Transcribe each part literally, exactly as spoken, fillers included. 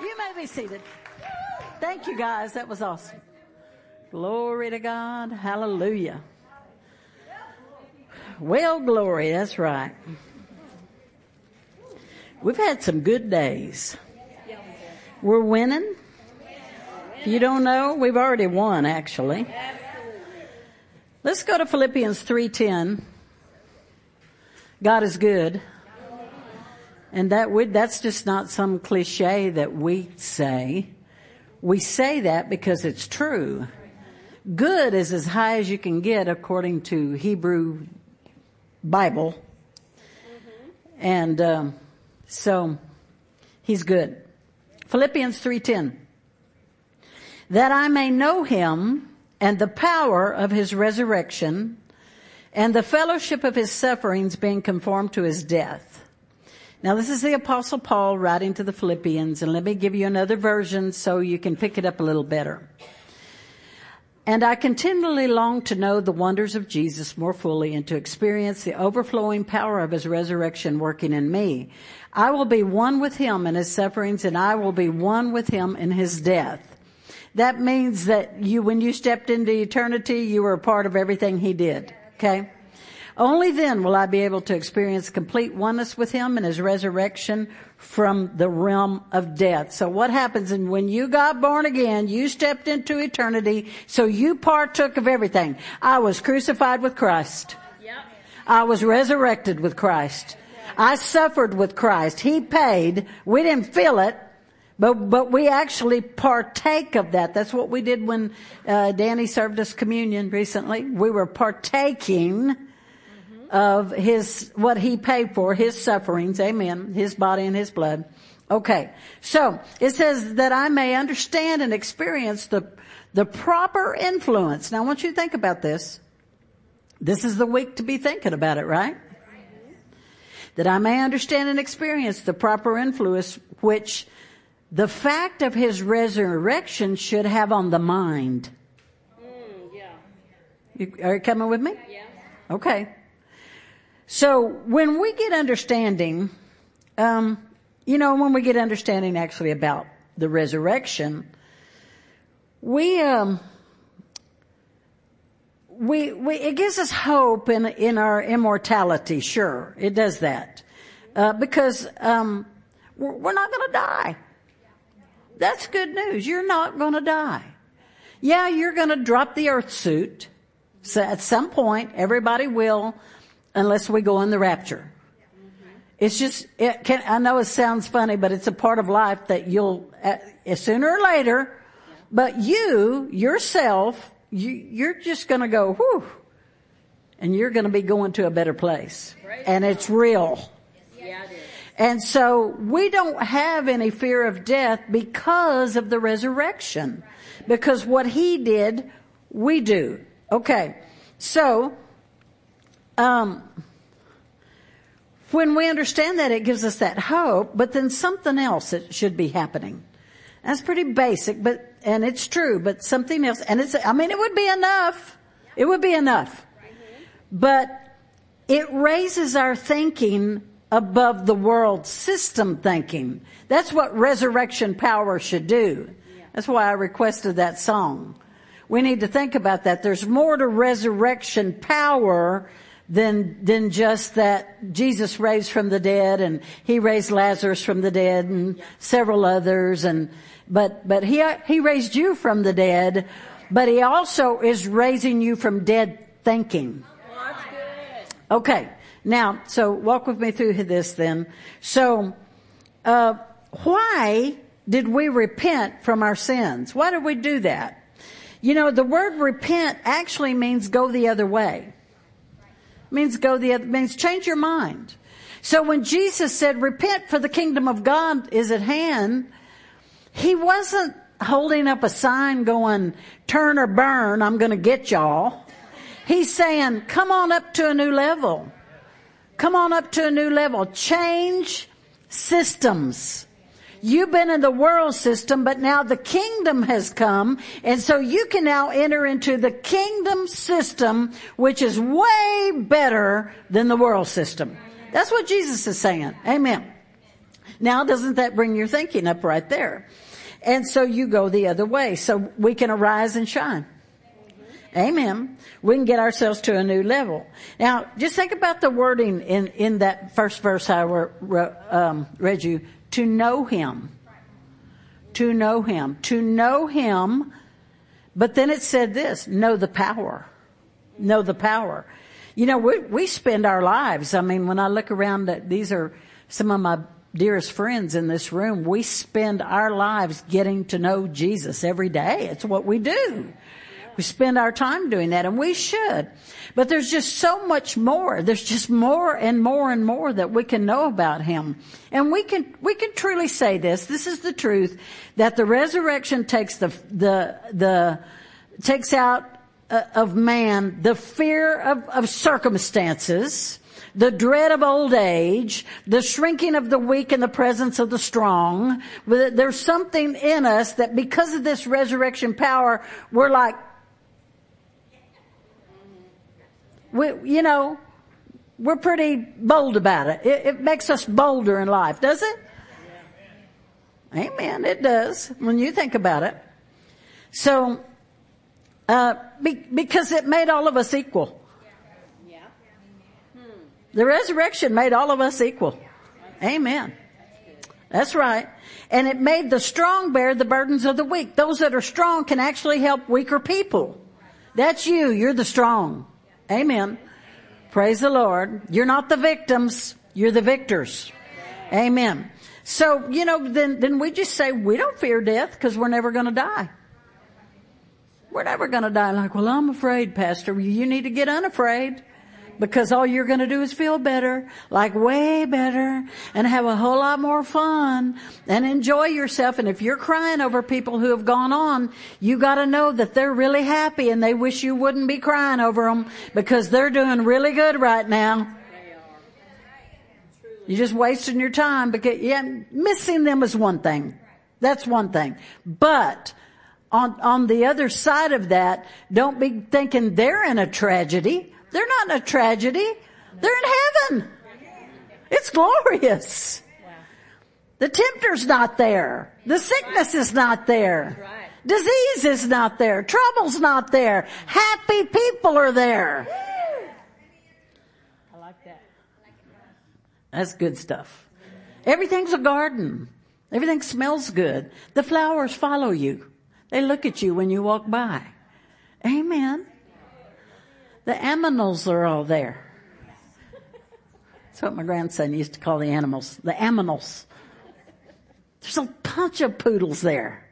You may be seated. Thank you, guys. That was awesome. Glory to God. Hallelujah. Well, glory. That's right. We've had some good days. We're winning. If you don't know, we've already won, actually. Let's go to Philippians three ten. God is good. And that we, that's just not some cliche that we say. We say that because it's true. Good is as high as you can get according to Hebrew Bible. And um, so he's good. Philippians three ten. That I may know him and the power of his resurrection and the fellowship of his sufferings, being conformed to his death. Now, this is the Apostle Paul writing to the Philippians, and let me give you another version so you can pick it up a little better. And I continually long to know the wonders of Jesus more fully and to experience the overflowing power of his resurrection working in me. I will be one with him in his sufferings, and I will be one with him in his death. That means that you, when you stepped into eternity, you were a part of everything he did. Okay? Only then will I be able to experience complete oneness with him and his resurrection from the realm of death. So what happens and when you got born again, you stepped into eternity, so you partook of everything. I was crucified with Christ. Yep. I was resurrected with Christ. Yep. I suffered with Christ. He paid. We didn't feel it, but but we actually partake of that. That's what we did when uh, Danny served us communion recently. We were partaking of his, what he paid for, his sufferings, amen, his body and his blood. Okay, so it says that I may understand and experience the, the proper influence. Now I want you to think about this. This is the week to be thinking about it, right? That I may understand and experience the proper influence which the fact of his resurrection should have on the mind. Mm, yeah. You, are you coming with me? Yeah. Okay. So when we get understanding, um, you know, when we get understanding actually about the resurrection, we, um, we, we, it gives us hope in, in our immortality. Sure, it does that, uh, because, um, we're, we're not going to die. That's good news. You're not going to die. Yeah, you're going to drop the earth suit. So at some point, everybody will. Unless we go in the rapture. It's just, it can, I know it sounds funny, but it's a part of life that you'll, uh, sooner or later, but you, yourself, you, you're just gonna go, whew, and you're gonna be going to a better place. And it's real. Yeah, it is. And so we don't have any fear of death because of the resurrection. Because what he did, we do. Okay. So, Um, when we understand that, it gives us that hope, but then something else that should be happening. That's pretty basic, but, and it's true, but something else, and it's, I mean, it would be enough. It would be enough. But it raises our thinking above the world system thinking. That's what resurrection power should do. That's why I requested that song. We need to think about that. There's more to resurrection power than than just that Jesus raised from the dead and he raised Lazarus from the dead and several others, and but but he he raised you from the dead, but he also is raising you from dead thinking. Okay, now so walk with me through this then. So uh why did we repent from our sins? Why did we do that? You know, the word repent actually means go the other way. Means go the other, means change your mind. So when Jesus said, repent for the kingdom of God is at hand, he wasn't holding up a sign going, turn or burn, I'm going to get y'all. He's saying, come on up to a new level. Come on up to a new level. Change systems. You've been in the world system, but now the kingdom has come. And so you can now enter into the kingdom system, which is way better than the world system. That's what Jesus is saying. Amen. Now, doesn't that bring your thinking up right there? And so you go the other way. So we can arise and shine. Amen. We can get ourselves to a new level. Now, just think about the wording in, in that first verse I re, um, read you. To know Him. To know Him. To know Him. But then it said this, know the power. Know the power. You know, we, we spend our lives, I mean, when I look around, at, these are some of my dearest friends in this room. We spend our lives getting to know Jesus every day. It's what we do. We spend our time doing that, and we should. But there's just so much more. There's just more and more and more that we can know about Him. And we can, we can truly say this. This is the truth, that the resurrection takes the, the, the, takes out uh, of man the fear of, of circumstances, the dread of old age, the shrinking of the weak in the presence of the strong. There's something in us that because of this resurrection power, we're like, we, you know, we're pretty bold about it. it. It makes us bolder in life, does it? Yeah. Amen. It does when you think about it. So, uh, be, because it made all of us equal. Yeah. Hmm. The resurrection made all of us equal. Amen. That's right. And it made the strong bear the burdens of the weak. Those that are strong can actually help weaker people. That's you. You're the strong. Amen. Praise the Lord. You're not the victims. You're the victors. Amen. So, you know, then, then we just say we don't fear death because we're never going to die. We're never going to die. Like, well, I'm afraid, Pastor. You need to get unafraid. Because all you're going to do is feel better, like way better, and have a whole lot more fun and enjoy yourself. And if you're crying over people who have gone on, you got to know that they're really happy and they wish you wouldn't be crying over them because they're doing really good right now. You're just wasting your time because yeah, missing them is one thing. That's one thing. But on, on the other side of that, don't be thinking they're in a tragedy. They're not in a tragedy. They're in heaven. It's glorious. The tempter's not there. The sickness is not there. Disease is not there. Trouble's not there. Happy people are there. I like that. That's good stuff. Everything's a garden. Everything smells good. The flowers follow you. They look at you when you walk by. Amen. The aminals are all there. That's what my grandson used to call the animals. The aminals. There's a bunch of poodles there.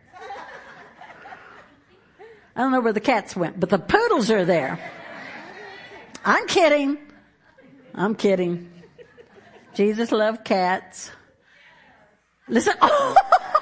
I don't know where the cats went, but the poodles are there. I'm kidding. I'm kidding. Jesus loved cats. Listen. Oh.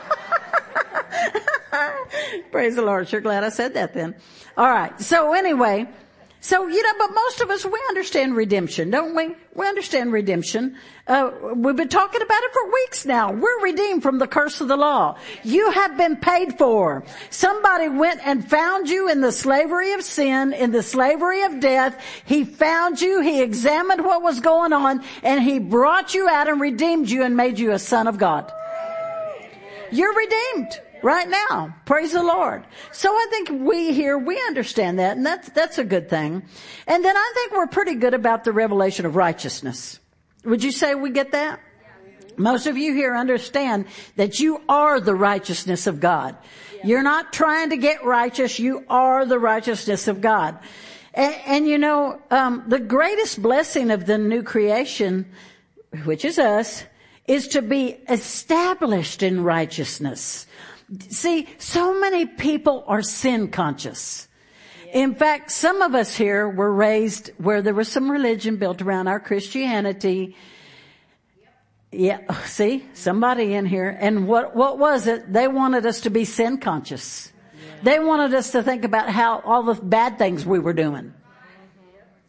Praise the Lord. Sure glad I said that then. All right. So anyway. So, you know, but most of us, we understand redemption, don't we? We understand redemption. Uh, we've been talking about it for weeks now. We're redeemed from the curse of the law. You have been paid for. Somebody went and found you in the slavery of sin, in the slavery of death. He found you, he examined what was going on, and he brought you out and redeemed you and made you a son of God. You're redeemed. Right now. Praise the Lord. So I think we here, we understand that, and that's, that's a good thing. And then I think we're pretty good about the revelation of righteousness. Would you say we get that? Most of you here understand that you are the righteousness of God. You're not trying to get righteous. You are the righteousness of God. And, and you know, um, the greatest blessing of the new creation, which is us, is to be established in righteousness. See, so many people are sin conscious. In fact, some of us here were raised where there was some religion built around our Christianity. Yeah, see, somebody in here. And what, what was it? They wanted us to be sin conscious. They wanted us to think about how all the bad things we were doing.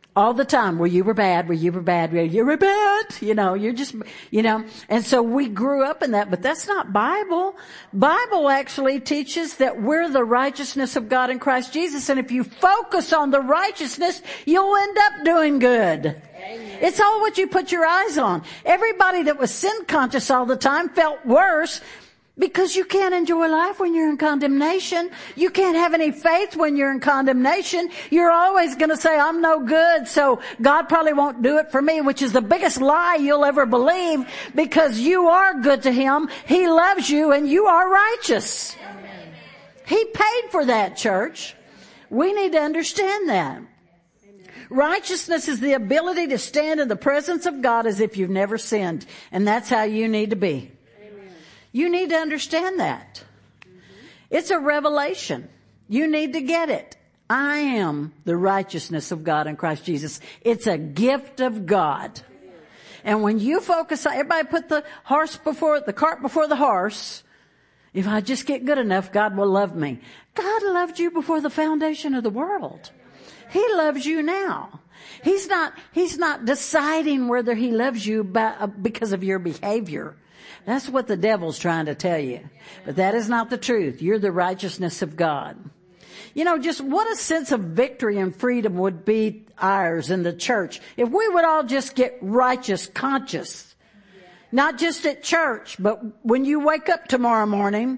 All the time. Well, you were bad. Well, you were bad. Well, you were bad. You know, you're just, you know, and so we grew up in that, but that's not Bible. Bible actually teaches that we're the righteousness of God in Christ Jesus. And if you focus on the righteousness, you'll end up doing good. Amen. It's all what you put your eyes on. Everybody that was sin conscious all the time felt worse. Because you can't enjoy life when you're in condemnation. You can't have any faith when you're in condemnation. You're always going to say, I'm no good, so God probably won't do it for me, which is the biggest lie you'll ever believe, because you are good to Him. He loves you and you are righteous. Amen. He paid for that, church. We need to understand that. Amen. Righteousness is the ability to stand in the presence of God as if you've never sinned. And that's how you need to be. You need to understand that. Mm-hmm. It's a revelation. You need to get it. I am the righteousness of God in Christ Jesus. It's a gift of God. And when you focus on, everybody put the horse before, the cart before the horse. If I just get good enough, God will love me. God loved you before the foundation of the world. He loves you now. He's not, he's not deciding whether He loves you by, because of your behavior. That's what the devil's trying to tell you. But that is not the truth. You're the righteousness of God. You know, just what a sense of victory and freedom would be ours in the church if we would all just get righteous conscious. Not just at church, but when you wake up tomorrow morning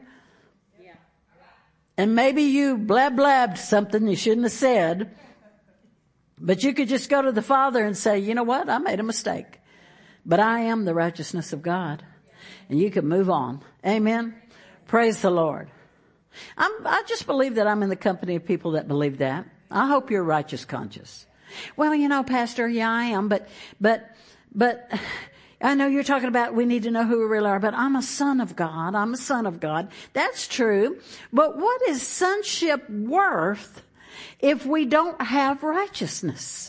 and maybe you blab blabbed something you shouldn't have said, but you could just go to the Father and say, you know what? I made a mistake, but I am the righteousness of God. And you can move on. Amen. Praise the Lord. I'm, I just believe that I'm in the company of people that believe that. I hope you're righteous conscious. Well, you know, Pastor, yeah, I am, but, but, but I know you're talking about we need to know who we really are, but I'm a son of God. I'm a son of God. That's true. But what is sonship worth if we don't have righteousness?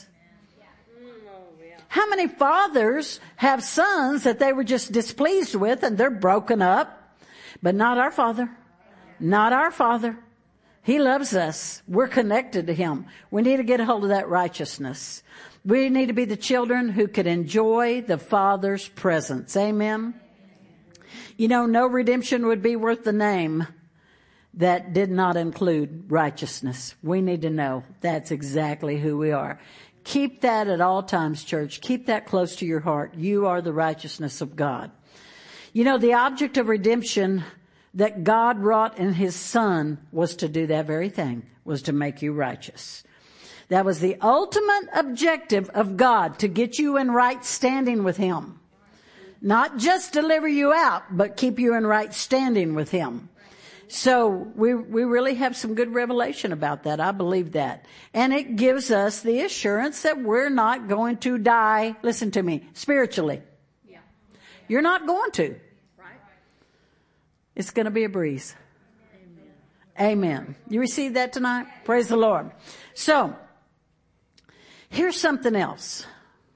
How many fathers have sons that they were just displeased with and they're broken up? But not our Father. Not our Father. He loves us. We're connected to Him. We need to get a hold of that righteousness. We need to be the children who could enjoy the Father's presence. Amen. You know, no redemption would be worth the name that did not include righteousness. We need to know that's exactly who we are. Keep that at all times, church. Keep that close to your heart. You are the righteousness of God. You know, the object of redemption that God wrought in His Son was to do that very thing, was to make you righteous. That was the ultimate objective of God, to get you in right standing with Him. Not just deliver you out, but keep you in right standing with Him. So we we really have some good revelation about that. I believe that. And it gives us the assurance that we're not going to die, listen to me, spiritually. Yeah. You're not going to. Right. It's going to be a breeze. Amen. Amen. You received that tonight? Praise the Lord. So, here's something else.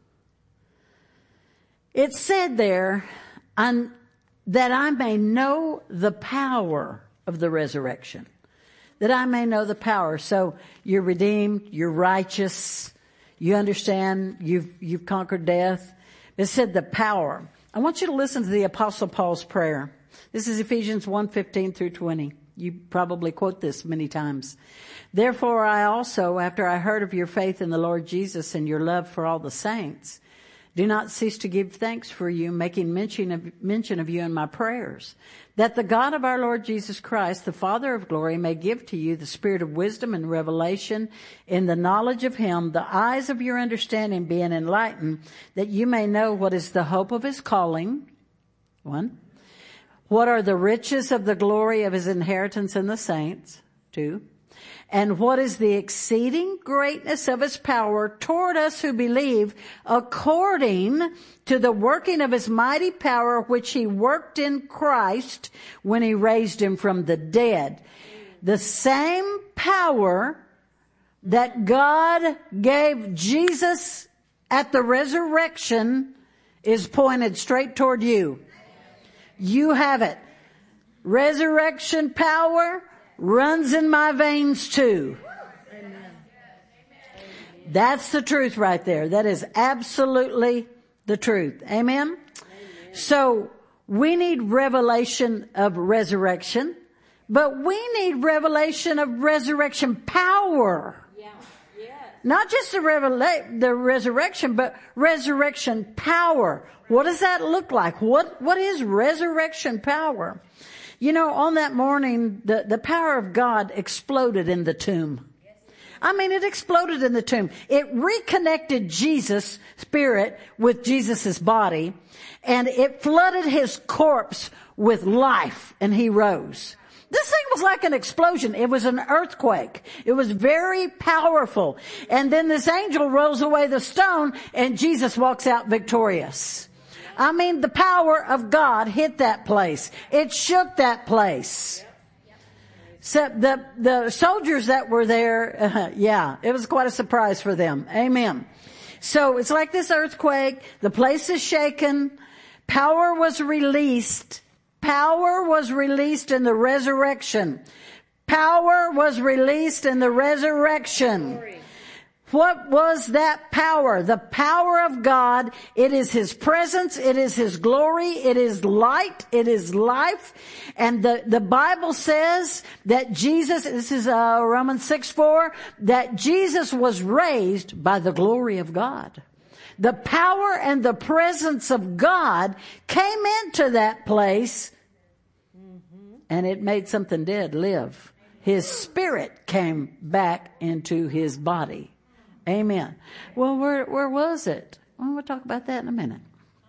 It said there, I'm, that I may know the power of the resurrection. That I may know the power. So you're redeemed, you're righteous, you understand, you've, you've conquered death. It said the power. I want you to listen to the Apostle Paul's prayer. This is Ephesians one fifteen through twenty. You probably quote this many times. Therefore I also, after I heard of your faith in the Lord Jesus and your love for all the saints, do not cease to give thanks for you, making mention of, mention of you in my prayers, that the God of our Lord Jesus Christ, the Father of glory, may give to you the spirit of wisdom and revelation in the knowledge of Him, the eyes of your understanding being enlightened, that you may know what is the hope of His calling. One. What are the riches of the glory of His inheritance in the saints? Two. And what is the exceeding greatness of His power toward us who believe, according to the working of His mighty power, which He worked in Christ when He raised Him from the dead. The same power that God gave Jesus at the resurrection is pointed straight toward you. You have it. Resurrection power runs in my veins too. Amen. That's the truth right there. That is absolutely the truth. Amen? Amen. So we need revelation of resurrection, but we need revelation of resurrection power. Yeah. Yeah. Not just the, revela- the resurrection, but resurrection power. What does that look like? What, what is resurrection power? You know, on that morning, the, the power of God exploded in the tomb. I mean, it exploded in the tomb. It reconnected Jesus' spirit with Jesus' body, and it flooded his corpse with life, and he rose. This thing was like an explosion. It was an earthquake. It was very powerful. And then this angel rolls away the stone, and Jesus walks out victorious. I mean, the power of God hit that place. It shook that place. So the, the soldiers that were there, uh, yeah, it was quite a surprise for them. Amen. So it's like this earthquake. The place is shaken. Power was released. Power was released in the resurrection. Power was released in the resurrection. What was that power? The power of God. It is His presence. It is His glory. It is light. It is life. And the, the Bible says that Jesus, this is uh, Romans six four, that Jesus was raised by the glory of God. The power and the presence of God came into that place, and it made something dead live. His spirit came back into his body. Amen. Well, where, where was it? Well, we'll talk about that in a minute.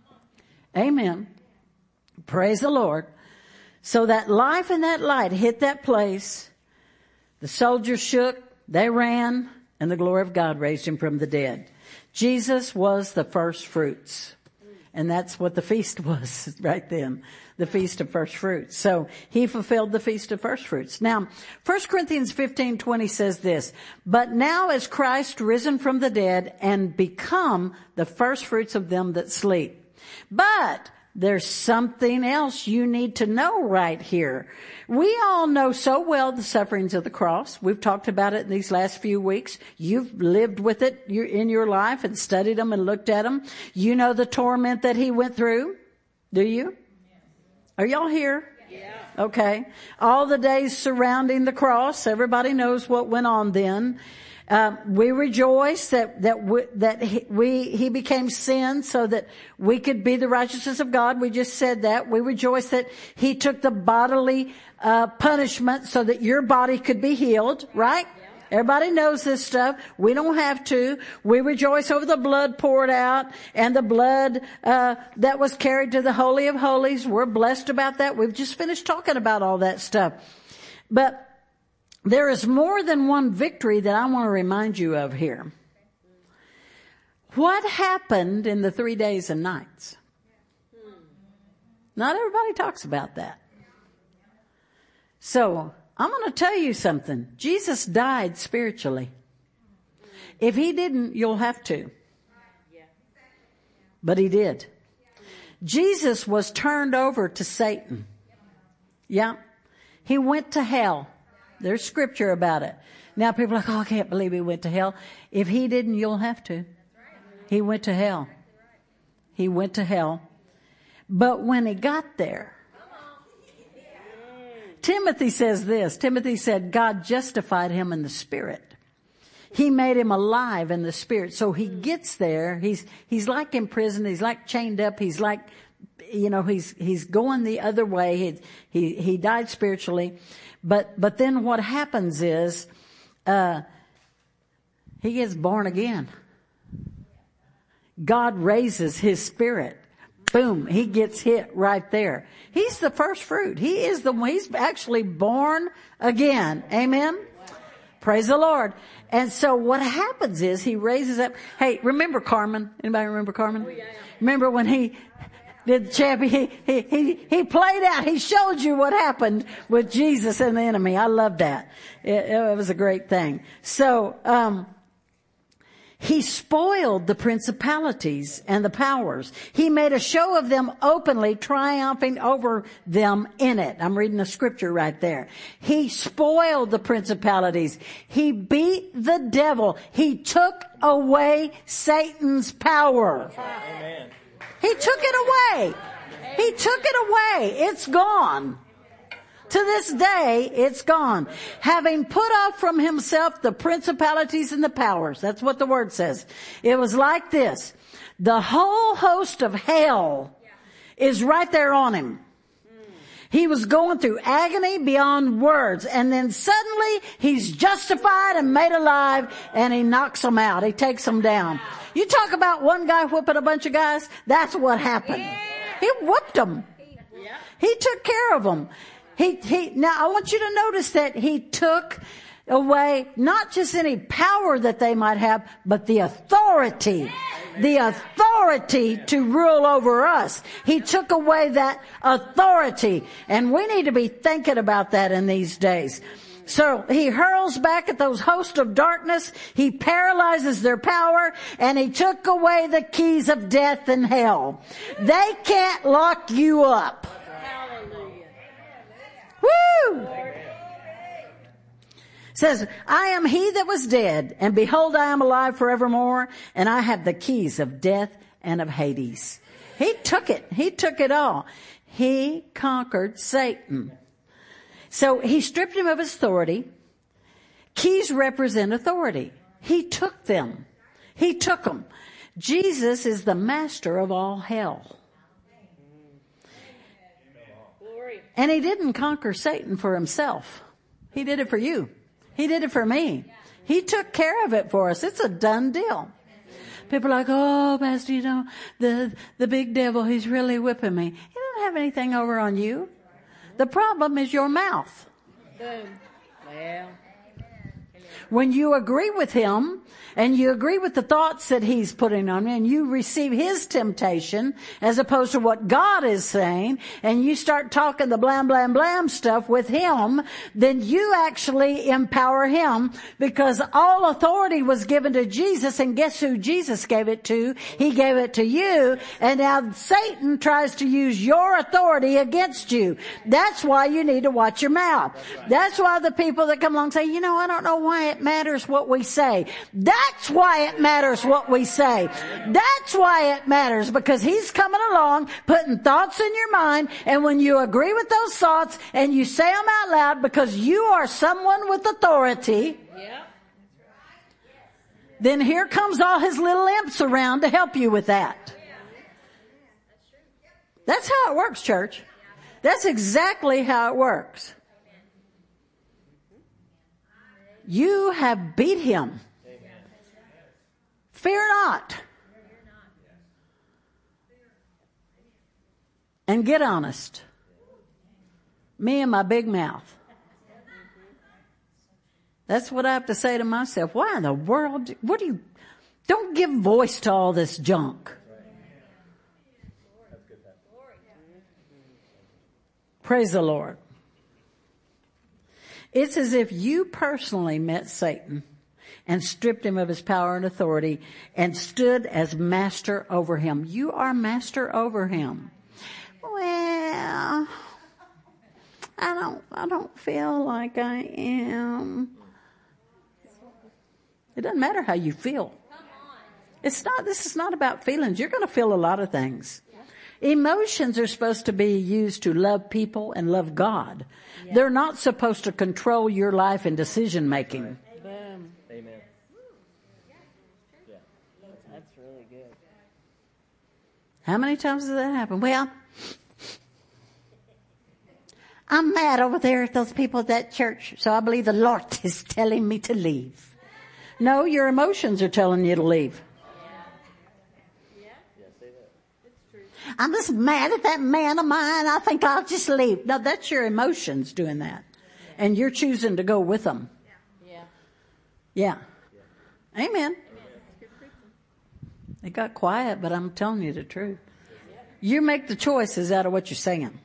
Amen. Praise the Lord. So that life and that light hit that place. The soldiers shook, they ran, and the glory of God raised him from the dead. Jesus was the first fruits. And that's what the feast was right then. The feast of first fruits. So he fulfilled the feast of first fruits. Now, First Corinthians fifteen twenty says this, but now is Christ risen from the dead and become the first fruits of them that sleep. But there's something else you need to know right here. We all know so well the sufferings of the cross. We've talked about it in these last few weeks. You've lived with it in your life and studied them and looked at them. You know the torment that he went through. Do you? Are y'all here? Yeah. Okay. All the days surrounding the cross, everybody knows what went on then. Uh, we rejoice that, that, we, that he, we, he became sin so that we could be the righteousness of God. We just said that. We rejoice that he took the bodily, uh, punishment so that your body could be healed, right? Yeah. Everybody knows this stuff. We don't have to. We rejoice over the blood poured out and the blood, uh, that was carried to the Holy of Holies. We're blessed about that. We've just finished talking about all that stuff. But there is more than one victory that I want to remind you of here. What happened in the three days and nights? Not everybody talks about that. So, I'm going to tell you something. Jesus died spiritually. If he didn't, you'll have to. But he did. Jesus was turned over to Satan. Yeah. He went to hell. There's scripture about it. Now people are like, oh, I can't believe he went to hell. If he didn't, you'll have to. He went to hell. He went to hell. But when he got there, Timothy says this. Timothy said, God justified him in the spirit. He made him alive in the spirit. So he gets there. He's, he's like in prison. He's like chained up. He's like, you know, he's, he's going the other way. He, he, he died spiritually. But, but then what happens is, uh, he gets born again. God raises his spirit. Boom. He gets hit right there. He's the first fruit. He is the one. He's actually born again. Amen. Praise the Lord. And so what happens is he raises up. Hey, remember Carmen? Anybody remember Carmen? Oh, yeah, yeah. Remember when he did the champion? He, he, he, he played out. He showed you what happened with Jesus and the enemy. I love that. It, it was a great thing. So, um, He spoiled the principalities and the powers. He made a show of them openly, triumphing over them in it. I'm reading the scripture right there. He spoiled the principalities. He beat the devil. He took away Satan's power. Amen. He took it away. He took it away. It's gone. To this day, it's gone. Having put off from himself the principalities and the powers. That's what the word says. It was like this. The whole host of hell is right there on him. He was going through agony beyond words. And then suddenly he's justified and made alive, and he knocks them out. He takes them down. You talk about one guy whipping a bunch of guys. That's what happened. He whooped them. He took care of them. He, he, now I want you to notice that he took away not just any power that they might have, but the authority, the authority to rule over us. He took away that authority, and we need to be thinking about that in these days. So he hurls back at those hosts of darkness. He paralyzes their power, and he took away the keys of death and hell. They can't lock you up. Woo! Says, I am he that was dead, and behold, I am alive forevermore, and I have the keys of death and of Hades. He took it. He took it all. He conquered Satan. So he stripped him of his authority. Keys represent authority. He took them. He took them. Jesus is the master of all hell. And he didn't conquer Satan for himself. He did it for you. He did it for me. He took care of it for us. It's a done deal. People are like, oh, Pastor, you know, the, the big devil, he's really whipping me. He doesn't have anything over on you. The problem is your mouth. Well. When you agree with him and you agree with the thoughts that he's putting on you, and you receive his temptation as opposed to what God is saying, and you start talking the blam, blam, blam stuff with him, then you actually empower him, because all authority was given to Jesus, and guess who Jesus gave it to? He gave it to you, and now Satan tries to use your authority against you. That's why you need to watch your mouth. That's why the people that come along and say, you know, I don't know why it matters what we say. That's why it matters what we say. That's why it matters, because he's coming along, putting thoughts in your mind, and when you agree with those thoughts and you say them out loud because you are someone with authority, yeah, then here comes all his little imps around to help you with that. That's how it works, church. That's exactly how it works. You have beat him. Fear not. And get honest. Me and my big mouth. That's what I have to say to myself. Why in the world? What do you, don't give voice to all this junk. Praise the Lord. It's as if you personally met Satan and stripped him of his power and authority and stood as master over him. You are master over him. Well, I don't, I don't feel like I am. It doesn't matter how you feel. It's not, this is not about feelings. You're going to feel a lot of things. Emotions are supposed to be used to love people and love God. Yeah. They're not supposed to control your life and decision making. Amen. Amen. Yeah. That's really good. How many times does that happen? Well, I'm mad over there at those people at that church, so I believe the Lord is telling me to leave. No, your emotions are telling you to leave. I'm just mad at that man of mine. I think I'll just leave. No, that's your emotions doing that. And you're choosing to go with them. Yeah. Yeah. Amen. It got quiet, but I'm telling you the truth. You make the choices out of what you're saying.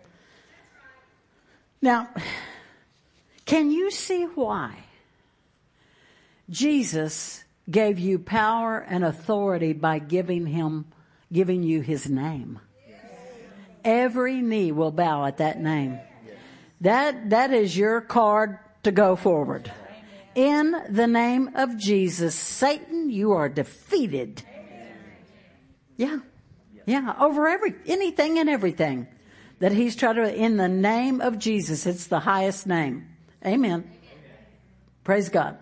Now, can you see why Jesus gave you power and authority by giving him, giving you his name. Every knee will bow at that name. That, that is your card to go forward. In the name of Jesus, Satan, you are defeated. Yeah. Yeah. Over every, anything and everything that he's trying to, in the name of Jesus, it's the highest name. Amen. Praise God.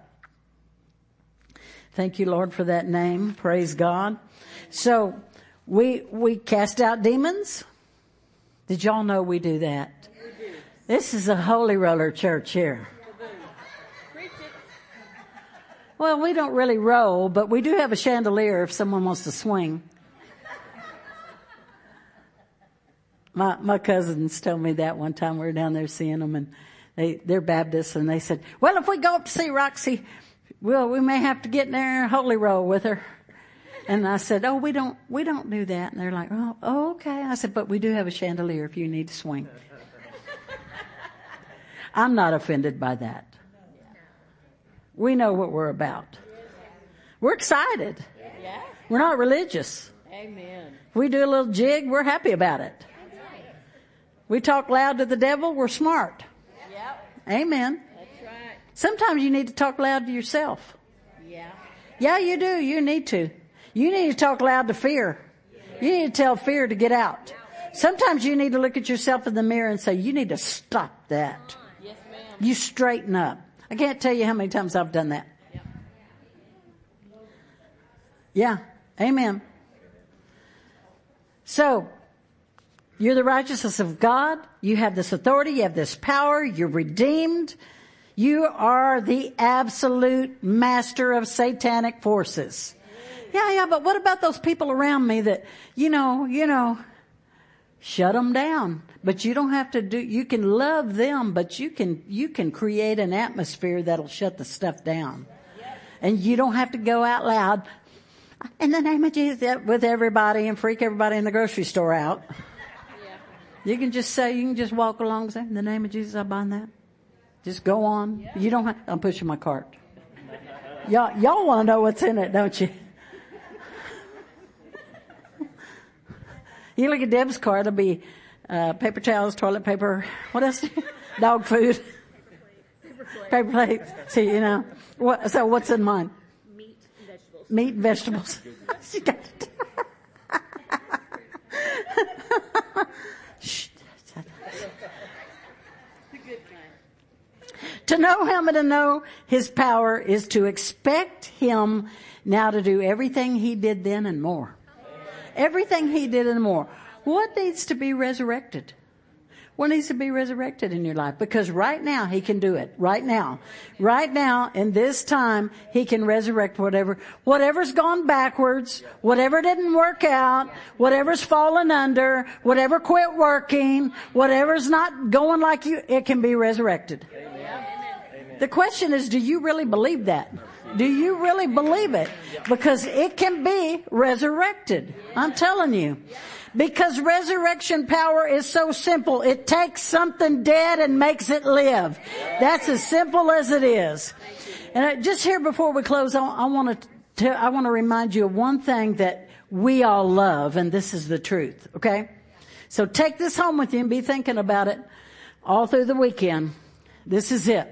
Thank you, Lord, for that name. Praise God. So we, we cast out demons. Did y'all know we do that? This is a holy roller church here. Well, we don't really roll, but we do have a chandelier if someone wants to swing. My my cousins told me that one time we were down there seeing them, and they they're Baptists, and they said, "Well, if we go up to see Roxy, well, we may have to get in there and holy roll with her." And I said, "Oh, we don't we don't do that." And they're like, "Oh, oh okay." I said, "But we do have a chandelier if you need to swing." I'm not offended by that. We know what we're about. We're excited. We're not religious. Amen. If we do a little jig, we're happy about it. We talk loud to the devil, we're smart. Yep. Amen. That's right. Sometimes you need to talk loud to yourself. Yeah. Yeah, you do. You need to. You need to talk loud to fear. You need to tell fear to get out. Sometimes you need to look at yourself in the mirror and say, you need to stop that. Yes, ma'am. You straighten up. I can't tell you how many times I've done that. Yep. Yeah. Amen. So, you're the righteousness of God. You have this authority. You have this power. You're redeemed. You are the absolute master of satanic forces. Yeah, yeah, but what about those people around me that, you know, you know, shut them down. But you don't have to do, you can love them, but you can, you can create an atmosphere that'll shut the stuff down. And you don't have to go out loud, in the name of Jesus, with everybody and freak everybody in the grocery store out. You can just say, you can just walk along and say, in the name of Jesus, I bind that. Just go on. Yeah. You don't have, I'm pushing my cart. Y'all, y'all want to know what's in it, don't you? You look at Deb's cart, it'll be, uh, paper towels, toilet paper, what else? Dog food. Paper plates. See, you know. What, so what's in mine? Meat and vegetables. Meat and vegetables. She got it. To know him and to know his power is to expect him now to do everything he did then and more. Everything he did and more. What needs to be resurrected? What needs to be resurrected in your life? Because right now he can do it. Right now. Right now, in this time, he can resurrect whatever, whatever's gone backwards, whatever didn't work out, whatever's fallen under, whatever quit working, whatever's not going like you, it can be resurrected. The question is, do you really believe that? Do you really believe it? Because it can be resurrected. I'm telling you. Because resurrection power is so simple. It takes something dead and makes it live. That's as simple as it is. And just here before we close, I, I want to, I want to remind you of one thing that we all love, and this is the truth. Okay? So take this home with you and be thinking about it all through the weekend. This is it.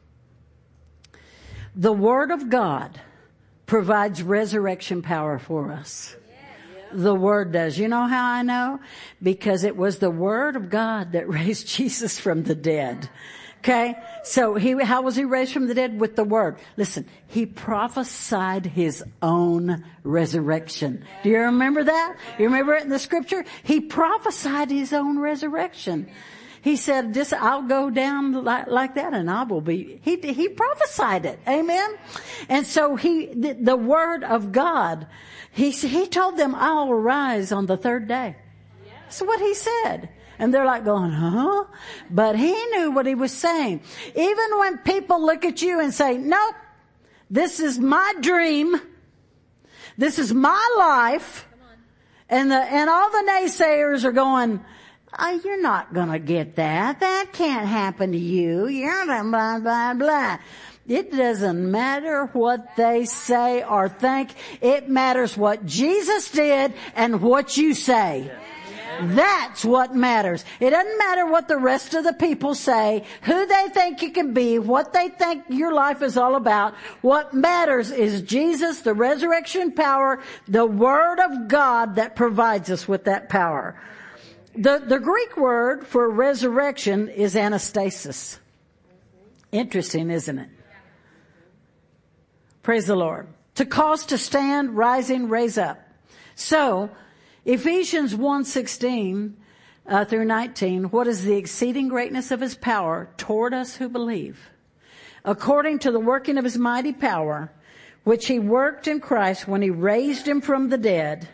The Word of God provides resurrection power for us. The Word does. You know how I know? Because it was the Word of God that raised Jesus from the dead. Okay? So he, how was he raised from the dead? With the Word. Listen, he prophesied his own resurrection. Do you remember that? You remember it in the scripture? He prophesied his own resurrection. He said, "This I'll go down like, like that, and I will be." He he prophesied it, amen. And so he, the, the Word of God, he he told them, "I'll arise on the third day." That's what he said, and they're like going, "Huh?" But he knew what he was saying. Even when people look at you and say, "Nope, this is my dream, this is my life," and the and all the naysayers are going, "Oh, you're not going to get that. That can't happen to you. You're blah, blah, blah, blah." It doesn't matter what they say or think. It matters what Jesus did and what you say. That's what matters. It doesn't matter what the rest of the people say, who they think you can be, what they think your life is all about. What matters is Jesus, the resurrection power, the Word of God that provides us with that power. The, the Greek word for resurrection is anastasis. Interesting, isn't it? Praise the Lord. To cause to stand, rising, raise up. So, Ephesians one sixteen uh, through nineteen, what is the exceeding greatness of his power toward us who believe? According to the working of his mighty power, which he worked in Christ when he raised him from the dead.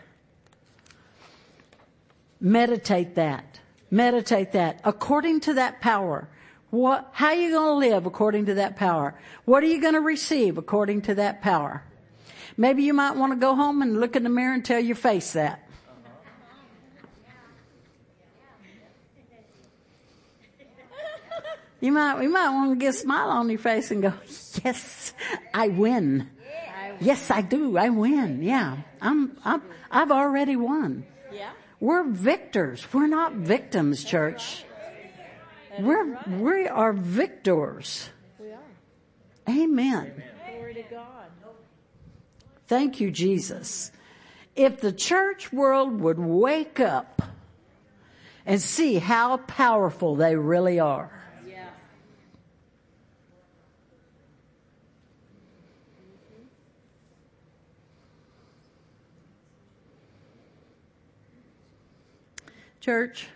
Meditate that. Meditate that. According to that power. What, how are you going to live according to that power? What are you going to receive according to that power? Maybe you might want to go home and look in the mirror and tell your face that. You might, you might want to get a smile on your face and go, yes, I win. Yes, I do. I win. Yeah. I'm, I'm, I've already won. Yeah. We're victors. We're not victims, church. We're, we are victors. We are. Amen. Glory to God. Thank you, Jesus. If the church world would wake up and see how powerful they really are. Yeah. Church,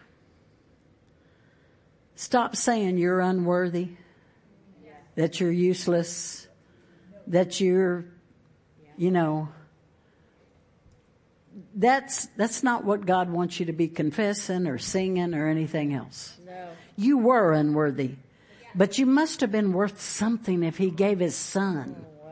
stop saying you're unworthy, that you're useless, that you're, you know, that's, that's not what God wants you to be confessing or singing or anything else. No. You were unworthy, but you must have been worth something if he gave his son. Wow.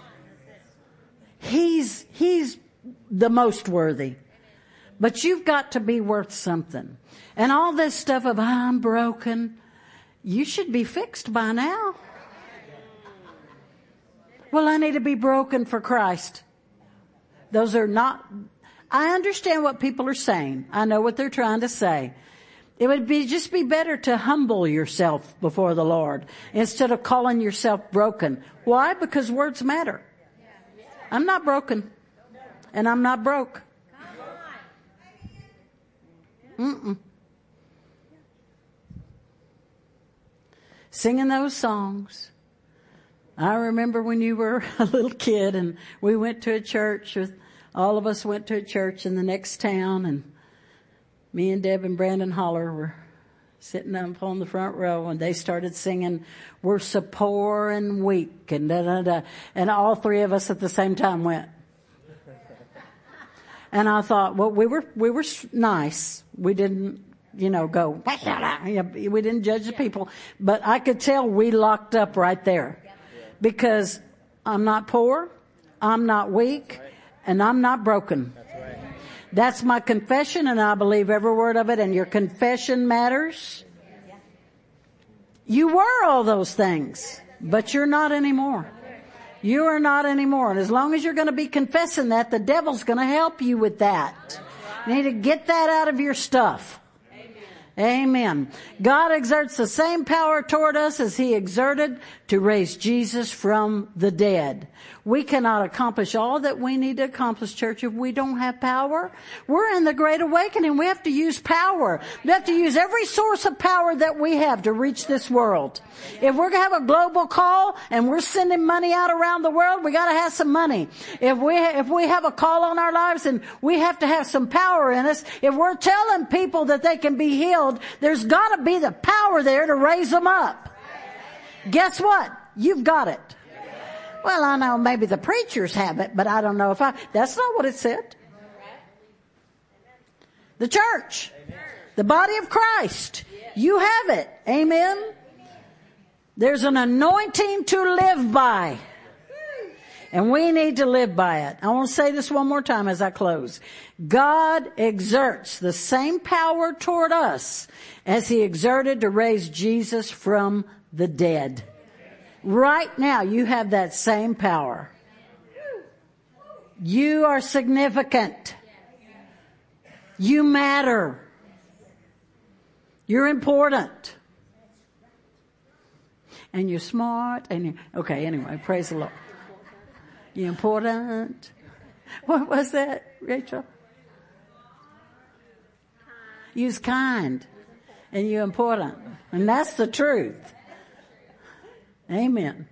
He's, he's the most worthy. But you've got to be worth something. And all this stuff of, I'm broken, you should be fixed by now. Well, I need to be broken for Christ. Those are not, I understand what people are saying. I know what they're trying to say. It would be just be better to humble yourself before the Lord instead of calling yourself broken. Why? Because words matter. I'm not broken. And I'm not broke. Mm-mm. Singing those songs. I remember when you were a little kid and we went to a church. With, all of us went to a church in the next town, and me and Deb and Brandon Holler were sitting up on the front row, and they started singing, "We're so poor and weak," and da da da. And all three of us at the same time went. And I thought, well, we were, we were nice. We didn't, you know, go, we didn't judge the people, but I could tell we locked up right there because I'm not poor, I'm not weak, and I'm not broken. That's my confession, and I believe every word of it, and your confession matters. You were all those things, but you're not anymore. You are not anymore. And as long as you're going to be confessing that, the devil's going to help you with that. You need to get that out of your stuff. Amen. Amen. God exerts the same power toward us as he exerted to raise Jesus from the dead. We cannot accomplish all that we need to accomplish, church, if we don't have power. We're in the Great Awakening. We have to use power. We have to use every source of power that we have to reach this world. If we're going to have a global call and we're sending money out around the world, we got to have some money. If we, if we have a call on our lives, and we have to have some power in us. If we're telling people that they can be healed, there's got to be the power there to raise them up. Guess what? You've got it. Well, I know maybe the preachers have it, but I don't know if I, that's not what it said. The church, the body of Christ, you have it. Amen. There's an anointing to live by, and we need to live by it. I want to say this one more time as I close. God exerts the same power toward us as he exerted to raise Jesus from the dead. Right now, you have that same power. You are significant. You matter. You're important. And you're smart. And you're, okay, anyway, praise the Lord. You're important. What was that, Rachel? You're kind. And you're important. And that's the truth. Amen.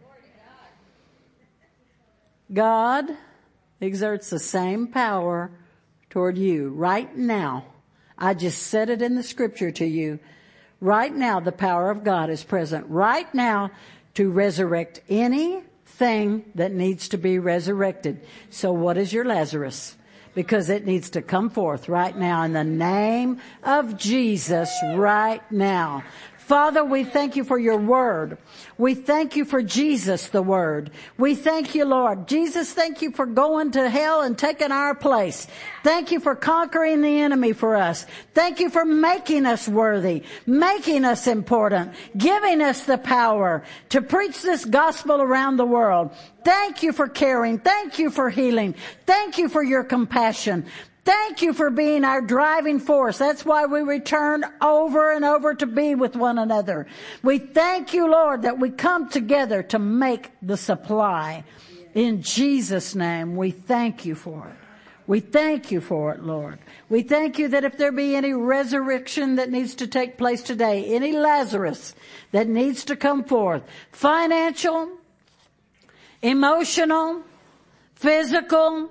God exerts the same power toward you right now. I just said it in the scripture to you. Right now, the power of God is present right now to resurrect anything that needs to be resurrected. So what is your Lazarus? Because it needs to come forth right now in the name of Jesus right now. Father, we thank you for your word. We thank you for Jesus, the word. We thank you, Lord. Jesus, thank you for going to hell and taking our place. Thank you for conquering the enemy for us. Thank you for making us worthy, making us important, giving us the power to preach this gospel around the world. Thank you for caring. Thank you for healing. Thank you for your compassion. Thank you for being our driving force. That's why we return over and over to be with one another. We thank you, Lord, that we come together to make the supply. In Jesus' name, we thank you for it. We thank you for it, Lord. We thank you that if there be any resurrection that needs to take place today, any Lazarus that needs to come forth, financial, emotional, physical,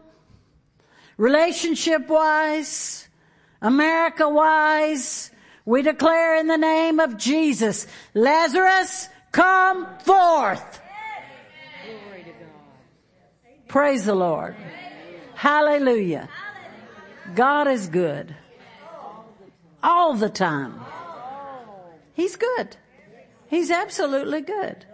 relationship-wise, America-wise, we declare in the name of Jesus, Lazarus, come forth. Glory to God. Praise the Lord. Hallelujah. God is good. All the time. He's good. He's absolutely good.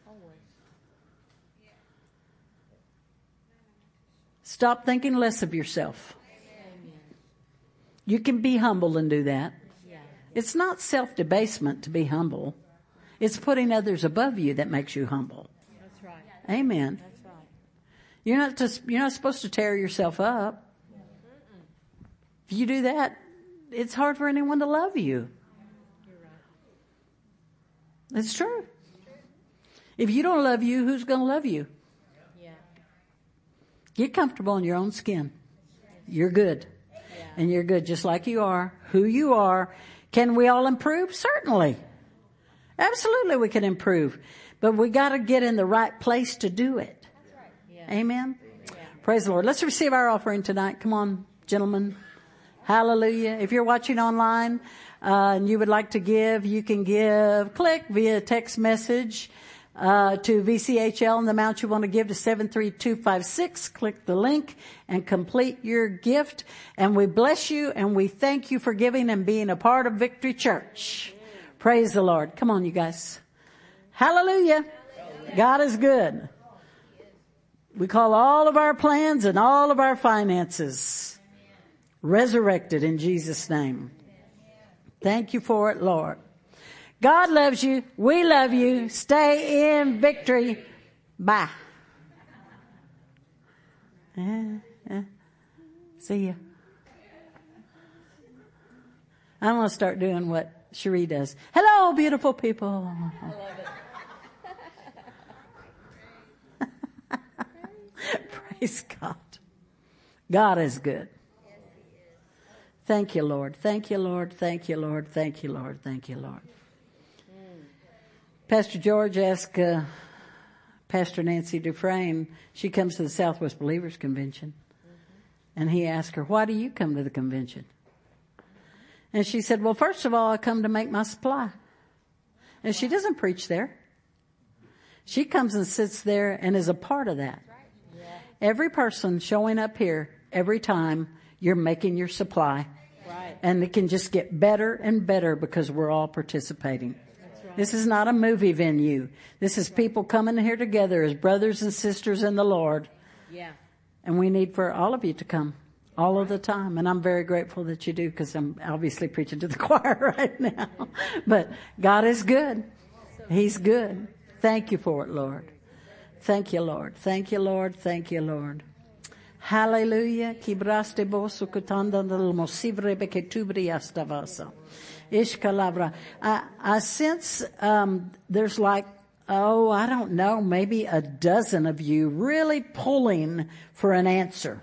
Stop thinking less of yourself. You can be humble and do that. It's not self-debasement to be humble. It's putting others above you that makes you humble. That's right. Amen. That's right. You're not just, you're not supposed to tear yourself up. If you do that, it's hard for anyone to love you. You're right. It's true. If you don't love you, who's going to love you? Yeah. Get comfortable in your own skin. You're good. Yeah. And you're good just like you are, who you are. Can we all improve? Certainly. Absolutely we can improve. But we got to get in the right place to do it. Yeah. Amen. Yeah. Praise the Lord. Let's receive our offering tonight. Come on, gentlemen. Hallelujah. If you're watching online uh, and you would like to give, you can give. Click via text message uh to V C H L and the amount you want to give to seven three two five six. Click the link and complete your gift. And we bless you and we thank you for giving and being a part of Victory Church. Praise the Lord. Come on, you guys. Hallelujah. God is good. We call all of our plans and all of our finances resurrected in Jesus' name. Thank you for it, Lord. God loves you. We love you. Stay in victory. Bye. Yeah, yeah. See ya. I'm going to start doing what Cherie does. Hello, beautiful people. I love it. Praise God. God is good. Thank you, Lord. Thank you, Lord. Thank you, Lord. Thank you, Lord. Thank you, Lord. Pastor George asked uh, Pastor Nancy Dufresne, she comes to the Southwest Believers Convention, mm-hmm. and he asked her, why do you come to the convention? And she said, well, first of all, I come to make my supply. And she doesn't preach there. She comes and sits there and is a part of that. Yeah. Every person showing up here, every time, you're making your supply. Right. And it can just get better and better because we're all participating. This is not a movie venue. This is people coming here together as brothers and sisters in the Lord. Yeah. And we need for all of you to come all of the time. And I'm very grateful that you do because I'm obviously preaching to the choir right now. But God is good. He's good. Thank you for it, Lord. Thank you, Lord. Thank you, Lord. Thank you, Lord. Hallelujah. Kibraste bosu kutanda del mosivre beketubri astavasa. Ishkalabra. I, I sense, um, there's like, oh, I don't know, maybe a dozen of you really pulling for an answer.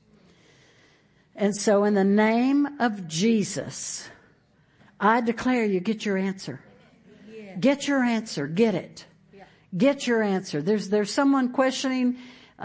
And so in the name of Jesus, I declare you get your answer. Get your answer. Get it. Get your answer. There's, there's someone questioning,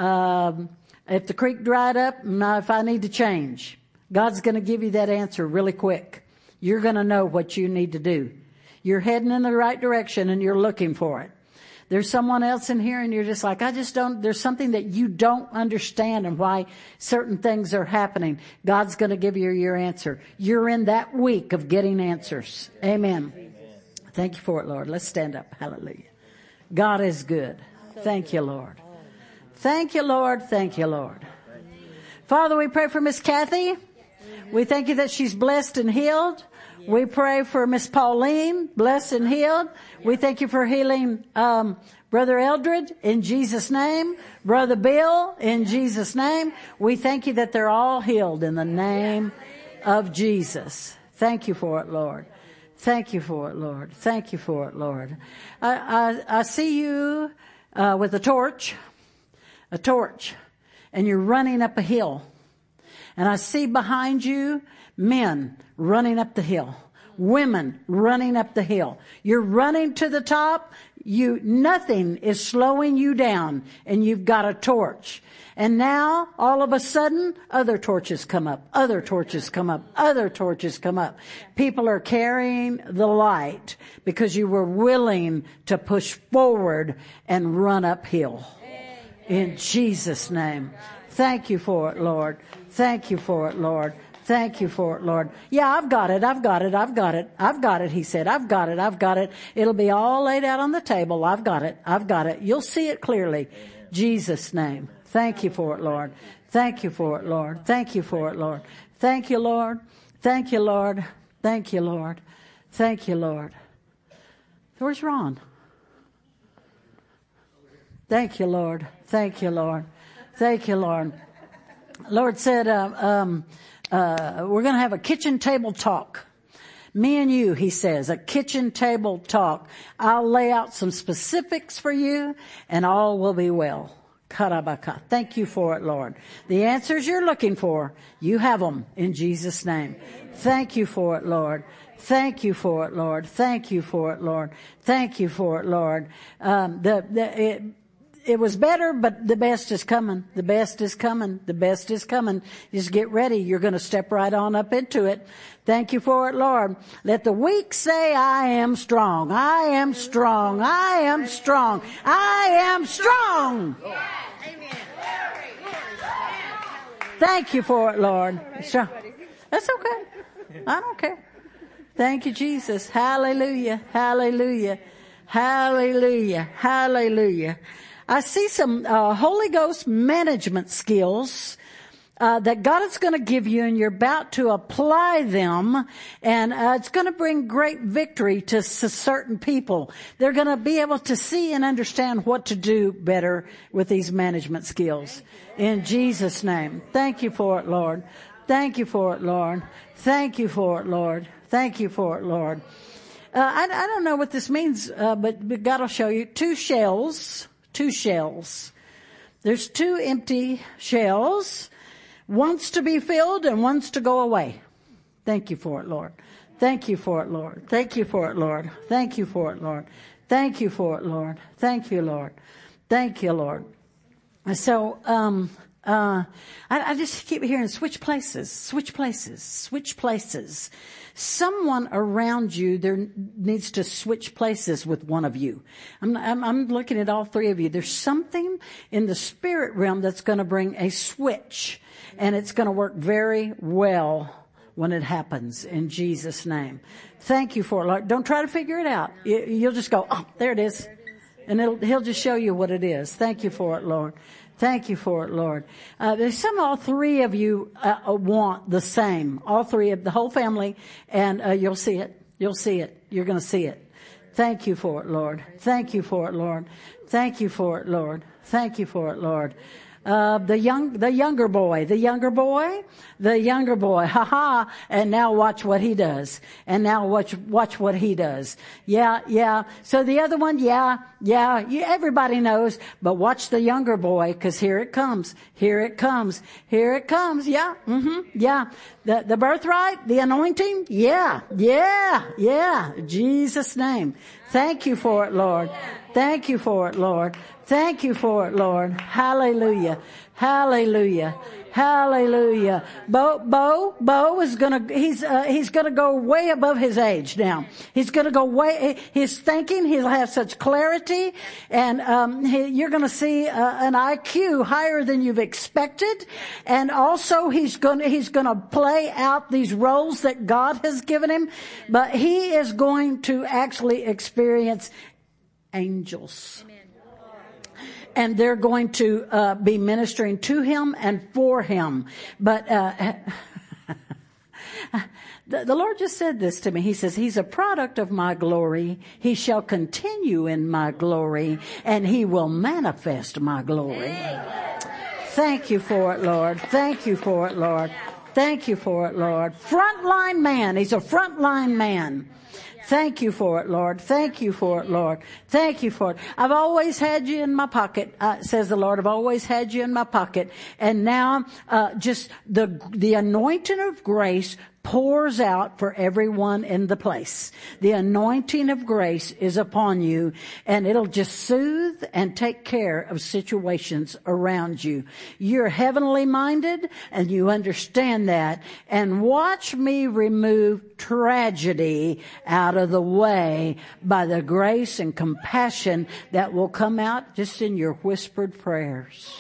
um, if the creek dried up, now if I need to change. God's going to give you that answer really quick. You're going to know what you need to do. You're heading in the right direction and you're looking for it. There's someone else in here and you're just like, I just don't, there's something that you don't understand and why certain things are happening. God's going to give you your answer. You're in that week of getting answers. Amen. Amen. Thank you for it, Lord. Let's stand up. Hallelujah. God is good. Thank you, Lord. Thank you, Lord. Thank you, Lord. Father, we pray for Miss Kathy. We thank you that she's blessed and healed. We pray for Miss Pauline, blessed and healed. We thank you for healing um Brother Eldred in Jesus' name. Brother Bill in Jesus' name. We thank you that they're all healed in the name of Jesus. Thank you for it, Lord. Thank you for it, Lord. Thank you for it, Lord. I, I, I see you uh with a torch, a torch, and you're running up a hill. And I see behind you men running up the hill, women running up the hill. You're running to the top. You, nothing is slowing you down, and you've got a torch. And now, all of a sudden, other torches come up, other torches come up, other torches come up. People are carrying the light because you were willing to push forward and run uphill. In Jesus' name. Thank you for it, Lord. Thank you for it, Lord. Thank you for it, Lord. Yeah, I've got it. I've got it. I've got it. I've got it. He said, I've got it. I've got it. It'll be all laid out on the table. I've got it. I've got it. You'll see it clearly. Jesus' name. Thank you for it, Lord. Thank you for it, Lord. Thank you for it, Lord. Thank you, Lord. Thank you, Lord. Thank you, Lord. Thank you, Lord. Where's Ron? Thank you, Lord. Thank you, Lord. Thank you, Lord. Lord said, uh, um, uh, we're going to have a kitchen table talk. Me and you, he says, a kitchen table talk. I'll lay out some specifics for you and all will be well. Karabaka. Thank you for it, Lord. The answers you're looking for, you have them in Jesus' name. Thank you for it, Lord. Thank you for it, Lord. Thank you for it, Lord. Thank you for it, Lord. Um, the, the, it, It was better, but the best is coming. The best is coming. The best is coming. Just get ready. You're going to step right on up into it. Thank you for it, Lord. Let the weak say, I am strong. I am strong. I am strong. I am strong. Thank you for it, Lord. So, that's okay. I don't care. Thank you, Jesus. Hallelujah. Hallelujah. Hallelujah. Hallelujah. I see some uh, Holy Ghost management skills uh, that God is going to give you, and you're about to apply them, and uh, it's going to bring great victory to s- certain people. They're going to be able to see and understand what to do better with these management skills. In Jesus' name. Thank you for it, Lord. Thank you for it, Lord. Thank you for it, Lord. Thank you for it, Lord. Uh, I, I don't know what this means, uh, but, but God will show you. Two shells. Two shells. There's two empty shells. One's to be filled and one's to go away. Thank you for it, Lord. Thank you for it, Lord. Thank you for it, Lord. Thank you for it, Lord. Thank you for it, Lord. Thank you, Lord. Thank you, Lord. So, um, uh, I, I just keep hearing switch places, switch places, switch places. Someone around you there needs to switch places with one of you. I'm, I'm, I'm looking at all three of you. There's something in the spirit realm that's going to bring a switch, and it's going to work very well when it happens in Jesus' name. Thank you for it, Lord. Don't try to figure it out. You'll just go, oh, there it is. And it'll, he'll just show you what it is. Thank you for it, Lord. Thank you for it, Lord. Uh, there's some, all three of you uh, want the same. All three of the whole family, and uh, you'll see it. You'll see it. You're going to see it. Thank you for it, Lord. Thank you for it, Lord. Thank you for it, Lord. Thank you for it, Lord. Uh, the young, the younger boy, the younger boy, the younger boy, ha ha, and now watch what he does. And now watch, watch what he does. Yeah, yeah. So the other one, yeah, yeah, you, everybody knows, but watch the younger boy, cause here it comes, here it comes, here it comes, yeah, mm-hmm, yeah. The, the birthright, the anointing, yeah, yeah, yeah, Jesus' name. Thank you for it, Lord. Thank you for it, Lord. Thank you for it, Lord. Hallelujah. Hallelujah. Hallelujah. Bo, Bo, Bo is gonna, he's, uh, he's gonna go way above his age now. He's gonna go way, his thinking, he'll have such clarity, and, um, he, you're gonna see, uh, an I Q higher than you've expected, and also he's gonna, he's gonna play out these roles that God has given him, but he is going to actually experience angels. Amen. And they're going to uh, be ministering to him and for him. But uh, the, the Lord just said this to me. He says, he's a product of my glory. He shall continue in my glory, and he will manifest my glory. Thank you for it, Lord. Thank you for it, Lord. Thank you for it, Lord. Frontline man. He's a frontline man. Thank you for it, Lord. Thank you for it, Lord. Thank you for it. I've always had you in my pocket, uh, says the Lord. I've always had you in my pocket. And now, uh, just the, the anointing of grace pours out for everyone in the place. The anointing of grace is upon you, and it'll just soothe and take care of situations around you. You're heavenly minded, and you understand that. And watch me remove tragedy out of the way by the grace and compassion that will come out just in your whispered prayers.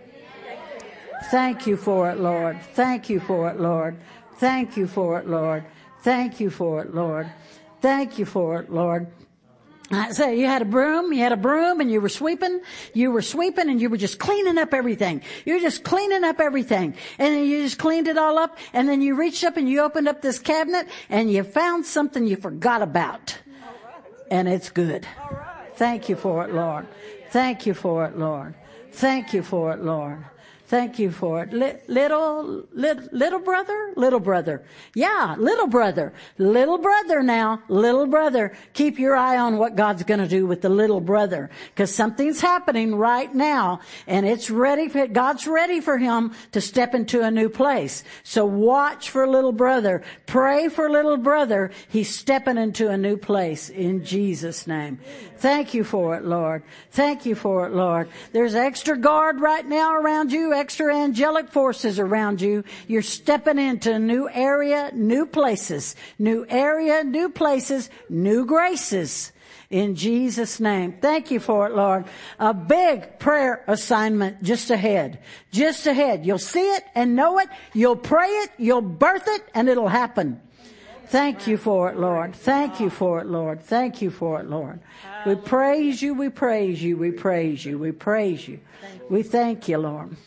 Thank you for it, Lord. Thank you for it, Lord. Thank you for it, Lord. Thank you for it, Lord. Thank you for it, Lord. I say you had a broom, you had a broom and you were sweeping, you were sweeping and you were just cleaning up everything. You were just cleaning up everything. And then you just cleaned it all up, and then you reached up and you opened up this cabinet and you found something you forgot about. And it's good. Thank you for it, Lord. Thank you for it, Lord. Thank you for it, Lord. Thank you for it. Little, little, little brother, little brother. Yeah, little brother, little brother now, little brother. Keep your eye on what God's going to do with the little brother, because something's happening right now, and it's ready for, God's ready for him to step into a new place. So watch for little brother. Pray for little brother. He's stepping into a new place in Jesus' name. Thank you for it, Lord. Thank you for it, Lord. There's extra guard right now around you. Extra angelic forces around you. You're stepping into a new area, new places, new area, new places, new graces. In Jesus' name. Thank you for it, Lord. A big prayer assignment just ahead. Just ahead. You'll see it and know it. You'll pray it. You'll birth it, and it'll happen. Thank you for it, Lord. Thank you for it, Lord. Thank you for it, Lord. We praise you. We praise you. We praise you. We praise you. We thank you, Lord.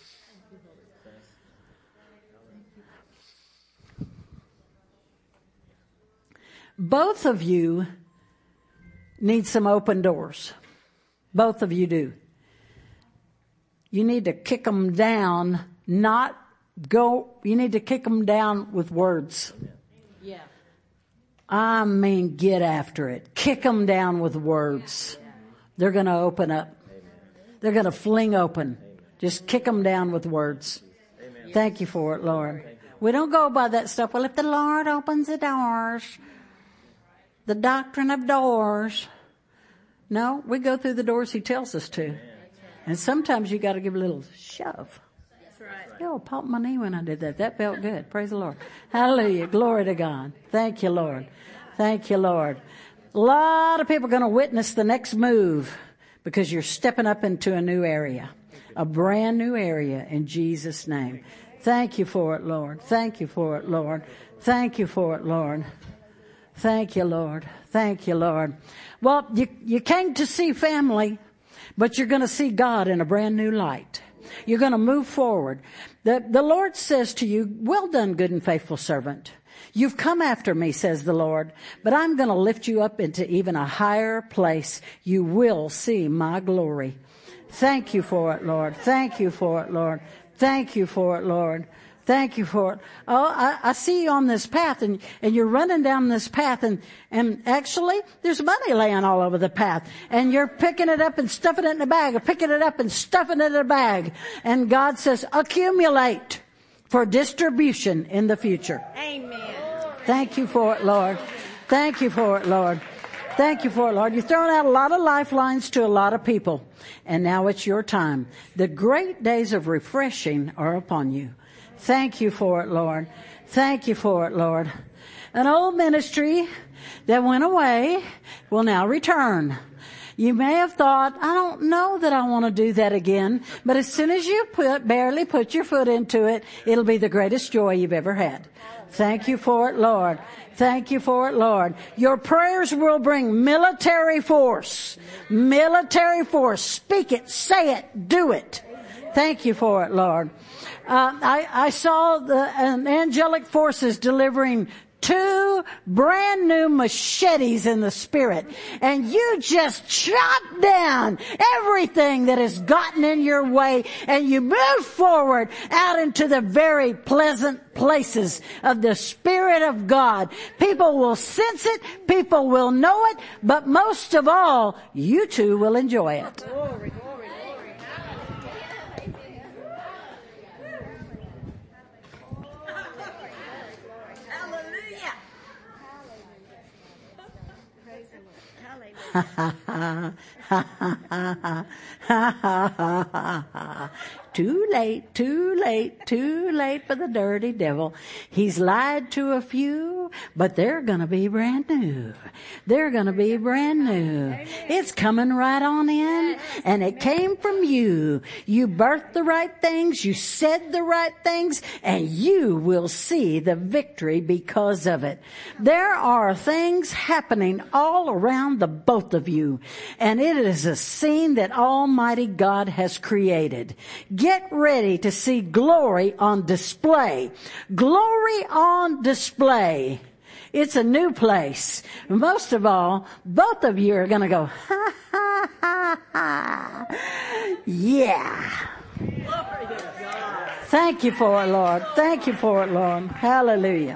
Both of you need some open doors. Both of you do. You need to kick them down, not go, you need to kick them down with words. Yeah. I mean, get after it. Kick them down with words. They're going to open up. They're going to fling open. Just kick them down with words. Thank you for it, Lord. We don't go by that stuff. Well, if the Lord opens the doors, the doctrine of doors. No, we go through the doors he tells us to. And sometimes you got to give a little shove. That's right. Oh, popped my knee when I did that. That felt good. Praise the Lord. Hallelujah. Glory to God. Thank you, Lord. Thank you, Lord. A lot of people are going to witness the next move because you're stepping up into a new area, a brand new area in Jesus' name. Thank you for it, Lord. Thank you for it, Lord. Thank you for it, Lord. Thank you, Lord. Thank you, Lord. Well, you, you came to see family, but you're going to see God in a brand new light. You're going to move forward. The, the Lord says to you, well done, good and faithful servant. You've come after me, says the Lord, but I'm going to lift you up into even a higher place. You will see my glory. Thank you for it, Lord. Thank you for it, Lord. Thank you for it, Lord. Thank you for it. Oh, I, I see you on this path, and, and you're running down this path, and, and actually, there's money laying all over the path, and you're picking it up and stuffing it in a bag, or picking it up and stuffing it in a bag. And God says, accumulate for distribution in the future. Amen. Thank you for it, Lord. Thank you for it, Lord. Thank you for it, Lord. You've thrown out a lot of lifelines to a lot of people, and now it's your time. The great days of refreshing are upon you. Thank you for it, Lord. Thank you for it, Lord. An old ministry that went away will now return. You may have thought, I don't know that I want to do that again, but as soon as you put, barely put your foot into it, it'll be the greatest joy you've ever had. Thank you for it, Lord. Thank you for it, Lord. Your prayers will bring military force. Military force. Speak it, say it, do it. Thank you for it, Lord. Uh, I, I saw the um, angelic forces delivering two brand new machetes in the spirit, and you just chop down everything that has gotten in your way, and you move forward out into the very pleasant places of the Spirit of God. People will sense it, people will know it, but most of all, you too will enjoy it. Glory, glory, glory. Ha ha ha ha ha ha ha ha ha. Too late, too late, too late for the dirty devil. He's lied to a few, but they're gonna be brand new. They're gonna be brand new. It's coming right on in, and it came from you. You birthed the right things, you said the right things, and you will see the victory because of it. There are things happening all around the both of you, and it is a scene that Almighty God has created. Get ready to see glory on display. Glory on display. It's a new place. Most of all, both of you are going to go, ha, ha, ha, ha. Yeah. Thank you for it, Lord. Thank you for it, Lord. Hallelujah.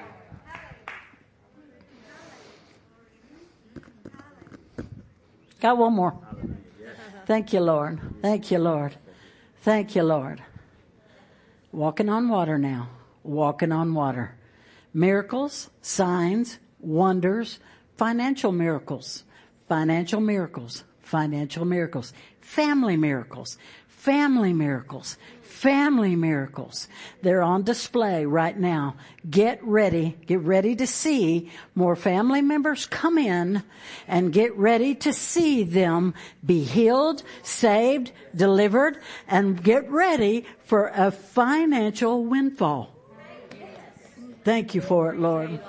Got one more. Thank you, Lord. Thank you, Lord. Thank you, Lord. Walking on water now. Walking on water. Miracles, signs, wonders, financial miracles, financial miracles, financial miracles, family miracles, family miracles, family miracles. They're on display right now. Get ready. Get ready to see more family members come in, and get ready to see them be healed, saved, delivered, and get ready for a financial windfall. Thank you for it, Lord.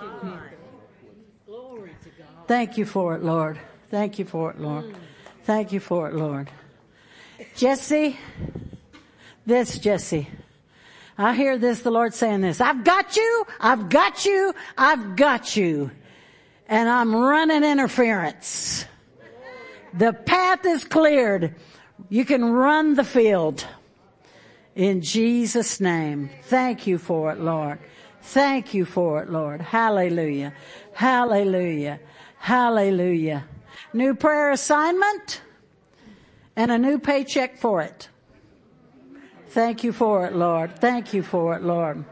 Thank you for it, Lord. Thank you for it, Lord. Thank you for it, Lord. Jesse, this, Jesse. I hear this, the Lord saying this. I've got you, I've got you, I've got you. And I'm running interference. The path is cleared. You can run the field. In Jesus' name. Thank you for it, Lord. Thank you for it, Lord. Hallelujah. Hallelujah. Hallelujah. New prayer assignment and a new paycheck for it. Thank you for it, Lord. Thank you for it, Lord.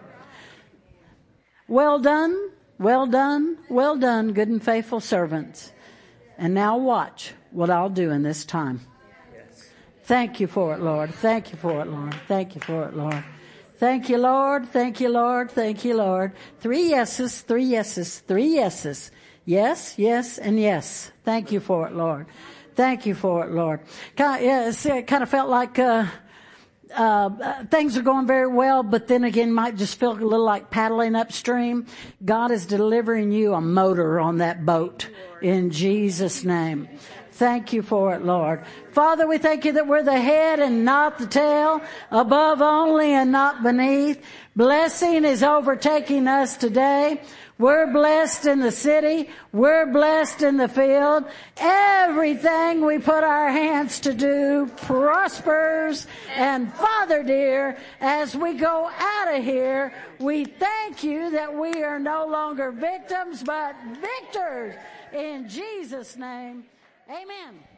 Well done, well done, well done, good and faithful servants. And now watch what I'll do in this time. Thank you for it, Lord. Thank you for it, Lord. Thank you for it, Lord. Thank you, Lord. Thank you, Lord. Thank you, Lord. Three yeses, three yeses, three yeses. Yes, yes, and yes. Thank you for it, Lord. Thank you for it, Lord. Kind of, yeah, it kind of felt like uh, uh, things are going very well, but then again, might just feel a little like paddling upstream. God is delivering you a motor on that boat in Jesus' name. Thank you for it, Lord. Father, we thank you that we're the head and not the tail, above only and not beneath. Blessing is overtaking us today. We're blessed in the city. We're blessed in the field. Everything we put our hands to do prospers. And Father dear, as we go out of here, we thank you that we are no longer victims, but victors. In Jesus' name, amen.